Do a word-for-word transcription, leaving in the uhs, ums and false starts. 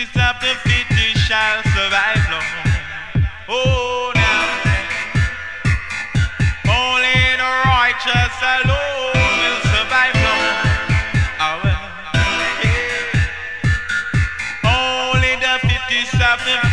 justice of the fittest shall survive long. Oh, now, only the righteous alone will survive long. Oh, well, yeah. Only the fittest of the